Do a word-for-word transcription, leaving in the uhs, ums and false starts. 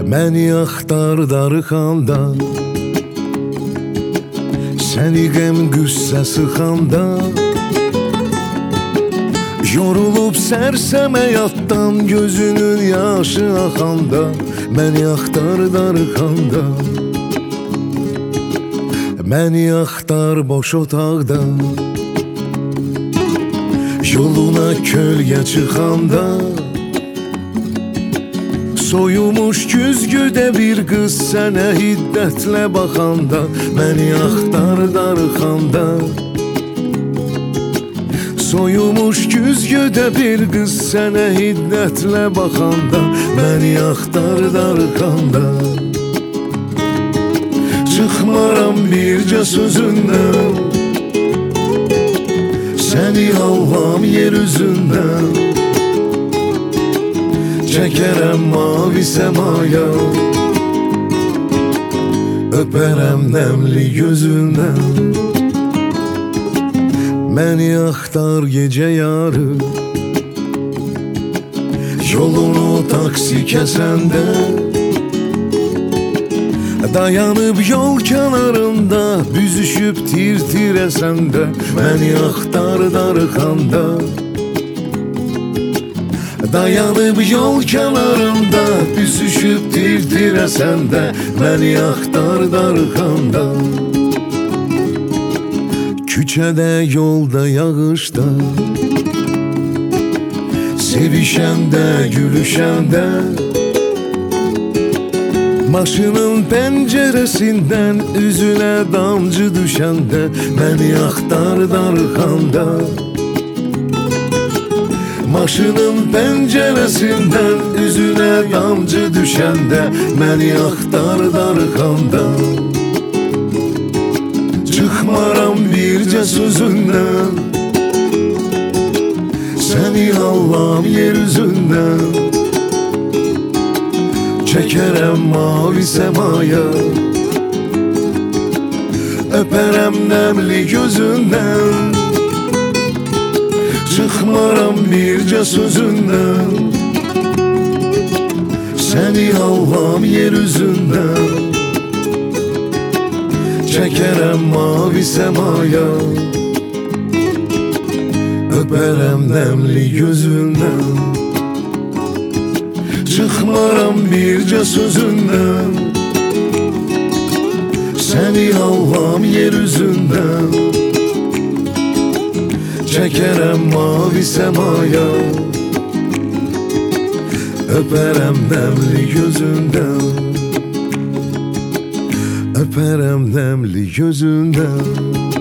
Məni axtar darıxanda, səni qəm qüssə sıxanda, yorulub sərsəm həyatdan gözünün yaşı axanda, məni axtar darıxanda, məni axtar boş otaqda, yoluna kölgə çıxanda, soyumuş güzgüdə bir qız sənə hiddətlə baxanda, məni axtar darıxanda, soyumuş güzgüdə bir qız sənə hiddətlə baxanda, məni axtar darıxanda, çıxmaram bircə sözündən, səni alvam yer üzündən, çəkərəm mavi səmaya, öpərəm nəmli gözündən. Məni axtar gecə yarı, yolunu taksi kəsəndə, dayanıb yol kənarında, büzüşüb tir-tir əsəndə, məni axtar darıxanda, dayanıb yol kənarında, büzüşüb tir-tir əsəndə, məni axtar darıxanda, küçədə, yolda, yağışda, sevişəndə, gülüşəndə, maşının pəncərəsindən üzünə damcı düşəndə, məni axtar darıxanda, maşının pəncərəsindən üzünə damcı düşəndə, məni axtar darıxanda, çıxmaram bircə sözündən, səni allam yer üzündən, çəkərəm mavi səmaya, öpərəm nəmli gözündən, çıxmaram bircə sözündən, səni alvam yer üzündən, çəkərəm mavi səmaya, öpərəm nəmli gözündən, çıxmaram bircə sözündən, səni alvam yer üzündən, çəkərəm mavi səmaya, öpərəm nəmli gözündən, öpərəm nəmli gözündən.